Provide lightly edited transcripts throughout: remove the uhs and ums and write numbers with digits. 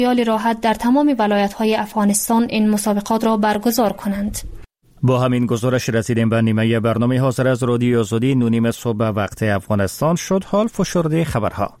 خیال راحت در تمام ولایت‌های افغانستان این مسابقات را برگزار کنند. با همین گزارش رسیدیم به نیمه برنامه حاضر از رادیو آزادی 9:30 صبح وقت افغانستان شد. حال فشرده خبرها.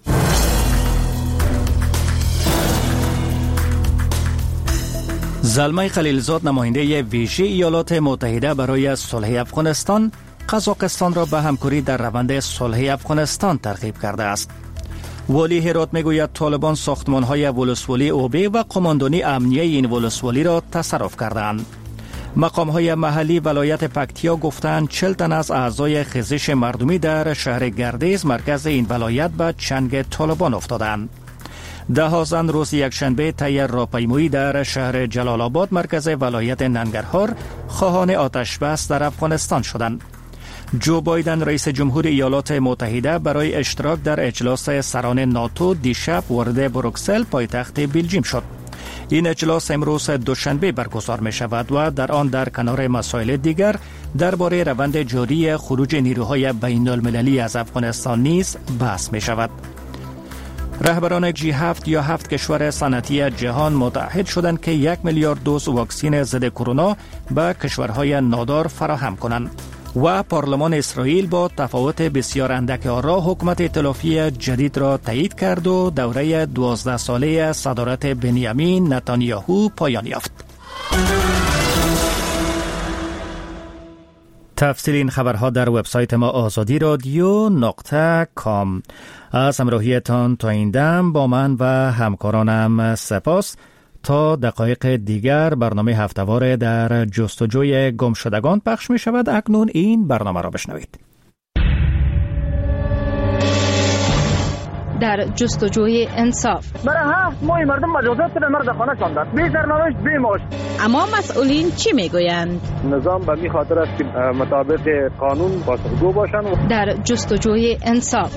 زلمه خلیلزاد نماینده ویژه ایالات متحده برای صلح افغانستان قزاقستان را به همکاری در روند صلح افغانستان ترغیب کرده است. والی هرات میگوید طالبان ساختمان‌های ولسوالی اوبه و قماندانی امنیه این ولسوالی را تصرف کردند. مقام‌های محلی ولایت پکتیا گفتند 40 تن از اعضای خیزش مردمی در شهر گردیز مرکز این ولایت به چنگ طالبان افتادند. 10 زن روز یکشنبه طی راهپیمایی در شهر جلال آباد مرکز ولایت ننگرهار خواهان آتش بس در افغانستان شدند. جو بایدن رئیس جمهور ایالات متحده برای اشتراک در اجلاس سران ناتو دیشب وارد بروکسل پایتخت بلژیم شد. این اجلاس امروز دوشنبه برگزار می شود و در آن در کنار مسائل دیگر درباره روند جاری خروج نیروهای بین المللی از افغانستان نیز بحث می شود. رهبران G7 یا 7 کشور صنعتی جهان متحد شدند که 1 میلیارد دوز واکسن ضد کرونا به کشورهای نادار فراهم کنند. و پارلمان اسرائیل با تفاوت بسیار اندک آرا حکومت ائتلافی جدید را تایید کرد و دوره 12 ساله صدارت بنیامین نتانیاهو پایان یافت. تفصیل این خبرها در وبسایت ما azadi.radio.com. از همراهیتان تا این دم با من و همکارانم سپاس. تا دقایق دیگر برنامه هفته‌وار در جستجوی گمشدگان پخش می شود. اکنون این برنامه را بشنوید. در جستجوی انصاف برای 7 ماه مردم مجازات به مرد خانه شاندند، بی سرنوشت بی معاش. اما مسئولین چی میگویند؟ نظام به می خاطر است که مطابق قانون پاسخگو باشند. در جستجوی انصاف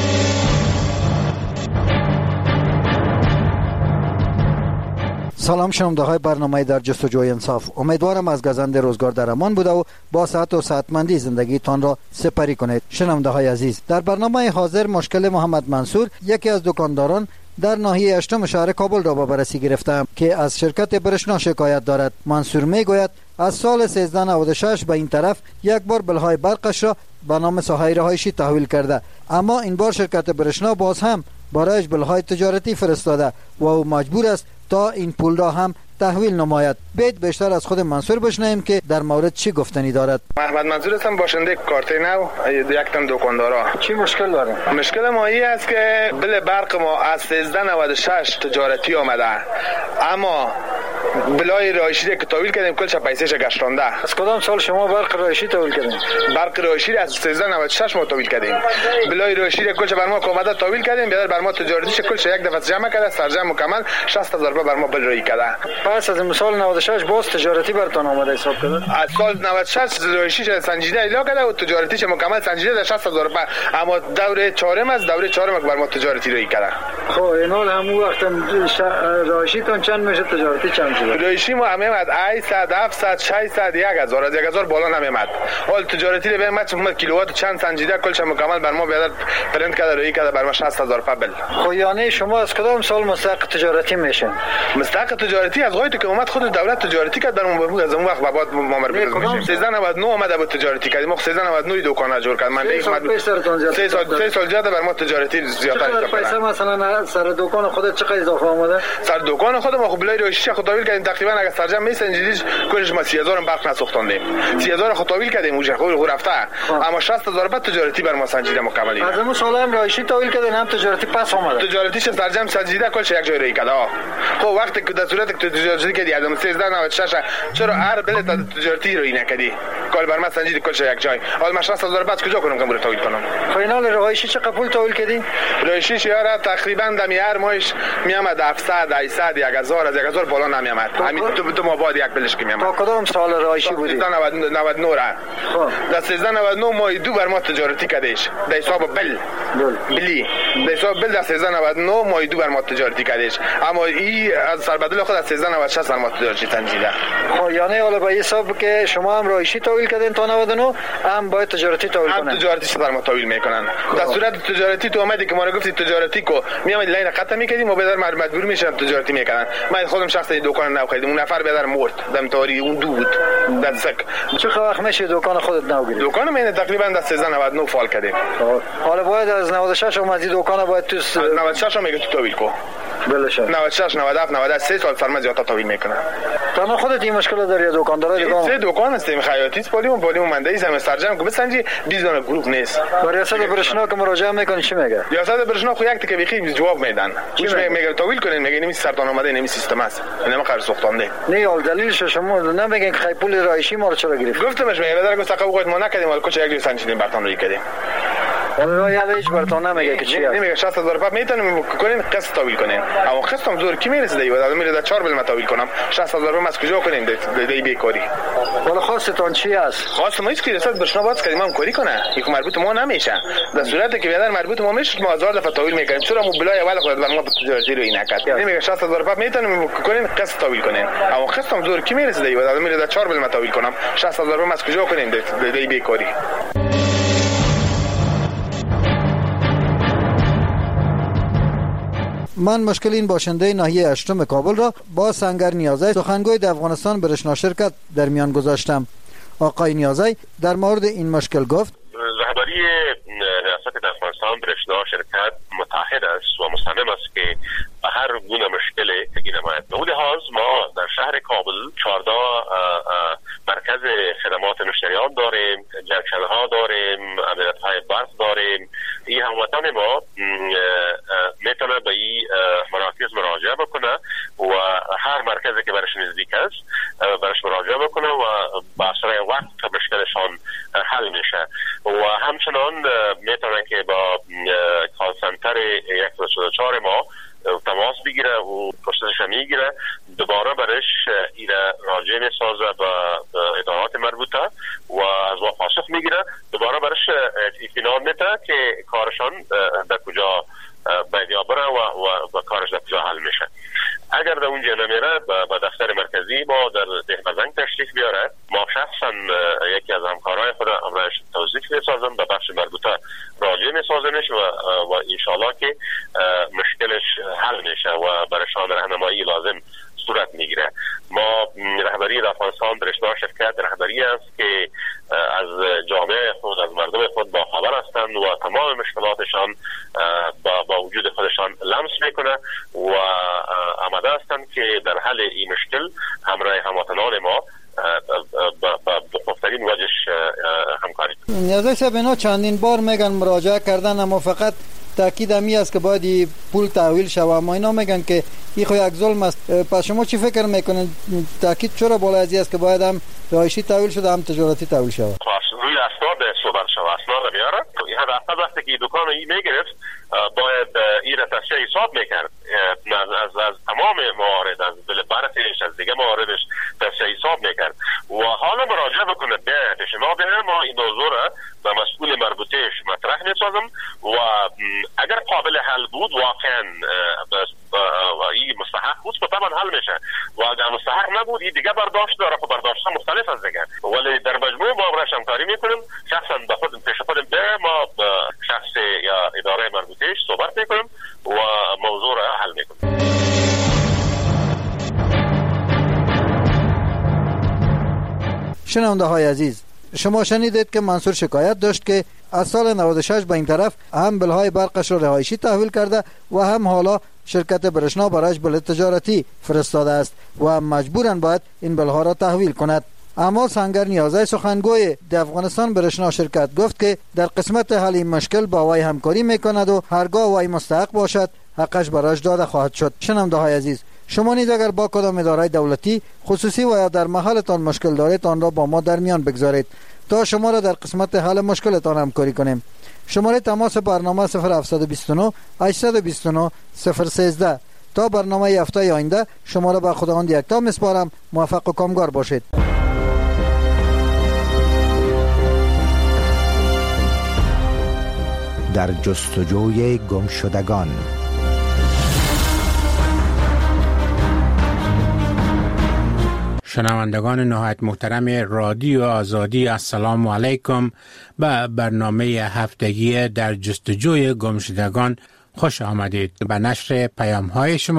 سلام شنونده های برنامه در جستجوی انصاف. امیدوارم از گزند روزگار در امان بوده و با صحت و صحتمندی زندگیتان را سپری کنید. شنونده های عزیز، در برنامه حاضر مشکل محمد منصور، یکی از دکانداران در ناحیه 8 شهر کابل را به بررسی گرفتم که از شرکت برشنا شکایت دارد. منصور میگوید از سال 1396 به این طرف یک بار بلهای برقش را به نام ساحه رهایشی تحویل کرده، اما این بار شرکت برشنا باز هم برایش بلهای تجارتی فرستاده و او مجبور است تا این پول را هم تحویل نماید. بیشتر از خود منصور بشنویم که در مورد چی گفتنی دارد. محمد منصور هستم، باشنده کارت نو یک تن دکاندارا. چی مشکل داره؟ مشکل ما این است که بل برق ما از 1396 تجارتی آمده، اما بلای رایشی که تحویل کردیم کلش پیسهش گشتانده. از کدام سال شما برق رایشی تحویل کردین؟ برق رایشی از 1396 ما تحویل کردیم. بلای رایشی کلش بر ما آمده تحویل کردیم، بعد بر ما تجارتیش کلش یک دفعه جمع کرده، سرجم مکمل 60000 روپیه بر ما بل رای کرده. پس از سال 96 باز تجارتی برتون آمده حساب کرده؟ از سال 96 رایشیش سنجیده اعلام کرده و تجارتیش مکمل سنجیده در 60000 روپیه، اما دوره 4 از دوره 4 بر ما تجارتی رای کرده. خب این حال همون وقت رایشیتون چند میشه، تجارتی چند شده؟ رایشی ما میاد 800 700 600 1000 از 1000 بالا نمیاد. حال تجارتی رو میاد چون کیلووات چند سنجیده کلش مکمل بر ما بیاد پرنت کرده رای کرده بر ما 60000 روپیه بل. خب یعنی شما از کدام سال مستحق تجارتی میشین؟ مستحق تجارتی از وقتی که اومد خود دولت تجارتی کرد برام از اون وقت بعد ما مربوط میشیم. 1399 اومد بود تجارتی کردیم، 1399 دکان جور کرد. من 3 سال جدا بر ما تجارتی زیادتر کرد. پیسه مثلا سر دکان خودت چقدر اضافه اومده؟ سر دکان خودم خب بلای روشی خود تحویل کردیم، تقریبا اگه سرجم میسنجیدیش کلش ما 30000 برق نسوختاندیم، 30000 خود تحویل کردیم اونجا خود رفته، اما 60000 بعد تجارتی بر ما سنجیده مکمل. از اون سال هم رایشی تحویل کردن هم تجارتی پس اومده. تجارتیش سرجم سنجیده کلش یک جای رای کرده. خب وقتی که در صورت که تجارتی کردی از 1396 چرا هر بل تجارتی رو نکردی؟ کال بر من سنجیده کلش یک جای. حالا من 60000 بعد کجا کنم که برای تحویل کنم؟ فینال رایشی چقدر پول تحویل کردی؟ رایشی یارا تقریبا دمی هر ماهش میامد 700 800 1000 از 1000 بالا نمیاد. میامد. همین دو ماه بعد یک بلشکی میامد. تا کدام سال رایشی بودی؟ 1399 را. در 1399 ماه 2 بر ما تجارتی کردیش. در حساب بلی. در حساب بل در 1399 ماه 2 بر ما تجارتی کردیش. اما این از سربدل خود از 1396 بر ما تجارتی سنجیده. خب یعنی حالا به حساب که شما هم رایشی تحویل کردین تا 99 هم باید تجارتی تحویل کنن. هم تجارتی بر ما تحویل میکنن. در صورت تجارتی تو اومدی که ما رو گفتی تجارتی کو میامد لین قطع میکردیم و بدر مجبور میشن تجارتی میکنن. من خودم شخصا دکان نو خریدم. اون نفر بدر مرد دم تاری اون دو بود در سک. چه وقت میشه دکان خودت نو گیری؟ دکان من تقریبا در 1399 فعال کردیم. حالا باید از 96 اومدی دکان باید تو 96 هم میگه تو تحویل کو. بلشه 96 97 93 سال فرما زیاد تحویل میکنن. تو خودت این مشکل داری یا دکاندار دیگه؟ سه دکان هستیم خیاطی پولیمو مندهی زمین سرجم که بسنجی 20 دانه گروه نیست. ریاست برشنا که مراجعه میکنی چی میگه؟ ریاست برشنا خو یک تکه بخیر جواب میدن. چی میگه تحویل کنین میگه نمی سرطان اومده نمی سیستم است. نمی خرج سوختنده. نه اول دلیلش شما نمیگن که پول رایشی ما رو چرا گرفت؟ گفتمش میگه بدر گفت تقاوت ما نکردیم ولی کوچه یک جور سنجیدیم برتون روی کردیم. اون یا هیچ برتون نمیگه که چی است. نمیگه 60000 روپیه میتونیم کنین قسط تحویل کنین. اما قسطم زور کی میرسه دیگه بعد میره در 4 بل تحویل کنم 60000 روپیه از کجا کنیم دی بیکاری. ولی خواستتون چی است؟ خواست ما است که ریاست برشنا باز کردیم هم کاری کنه. یک مربوط ما نمیشه. در صورتی که بدر مربوط ما میشه ما 1000 دفعه تحویل میکنیم. چرا مو بلای اول خود ما تجارتی رو اینکات. نمیگه 60000 روپیه میتونیم کنین قسط تحویل کنین. اما قسطم زور کی میرسه دیگه بعد میره در 4 بل تحویل کنم 60000 روپیه از کجا کنیم دی بیکاری. من مشکل این باشنده ناحیه اشتم کابل را با سنگر نیازی سخنگوی در افغانستان برشنا شرکت در میان گذاشتم. آقای نیازی در مورد این مشکل گفت رهبری ریاست افغانستان برشنا شرکت متحد است و مصمم است که به هر گونه مشکلی که نماید. به لحاظ ما در شهر کابل 14 مرکز خدمات مشتریان داریم، جنکشن ها داریم، امنیت های برق داریم. این هموطن ما میتونه به این مراکز مراجعه بکنه و هر مرکزی که برش نزدیک است برش مراجعه بکنه و با اسرع وقت مشکلشان حل میشه و همچنان میتونه که با کال سنتر 144 ما تماس بگیره و پرسشش میگیره دوباره برش ایره راجع میسازه به ادارات مربوطه و از ما پاسخ میگیره دوباره برش اطمینان میده که کارشان در کجا باید بره و کارش در کجا حل میشه. اگر در اونجا نمیره به دفتر مرکزی ما در دهبزنگ تشریف بیاره ما شخصا یکی از همکارای خود امرش توضیح میسازم به بخش مربوطه راجع میسازنش و انشالله که مشکلش حل میشه و برشان راهنمایی لازم صورت میگیره. ما رهبری افغانستان برشنا شرکت رهبری است که از جامعه خود از مردم خود با خبر هستند و تمام مشکلاتشان با وجود خودشان لمس میکنه و آماده هستند که در حل این مشکل همراه هموطنان ما با بهترین وجهش همکاری کنند. نیازی صاحب اینا چندین بار میگن مراجعه کردن اما فقط تاکید همی است که باید پول تحویل شود اما اینا میگن که این خو یک ظلم است. پس شما چی فکر میکنید تاکید چرا بالا ازی است که باید هم رهایشی تحویل شده هم تجارتی تحویل شود؟ روی اسناد صحبت شود اسناد بیاره این حد وقتی که دکان این میگرفت باید این را تصحیح حساب میکرد از تمام موارد از برقش از دیگه مواردش تصحیح حساب میکرد و حالا مراجعه بکنه به پیشنهاد ما این موضوع را به مسئول مربوطهش مطرح میسازم و اگر قابل حل بود واقعا این مستحق بود طبعا حل میشه و اگر مستحق نبود این دیگه برداشت داره خب برداشت مختلف از دیگه ولی در مجموع ما برش همکاری میکنیم شخصا به خود پیش خودم به ما شخص یا اداره مربوطهش صحبت میکنیم و موضوع را حل میکنیم. شنونده های عزیز شما شنیدید که منصور شکایت داشت که از سال 96 به این طرف هم بلهای برقش را رهایشی تحویل کرده و هم حالا شرکت برشنا برایش بل تجارتی فرستاده است و مجبورن باید این بلها را تحویل کند. اما سنگر نیازی سخنگوی در افغانستان برشنا شرکت گفت که در قسمت حل این مشکل با وی همکاری میکند و هرگاه وی مستحق باشد حقش برایش داده خواهد شد. شنونده های عزیز شما نیز اگر با کدام اداره دولتی خصوصی و یا در محلتان مشکل دارید آن را با ما در میان بگذارید تا شما را در قسمت حل مشکلتان همکاری کنیم. شماره تماس برنامه 0729 829 013 تا برنامه هفته آینده شما را به خداوند یکتا میسپارم. موفق و کامگار باشید. در جستجوی گمشدگان. شنوندگان نهایت محترم رادیو آزادی، السلام علیکم. به برنامه هفتگی در جستجوی گمشدگان خوش آمدید. به نشر پیام های شما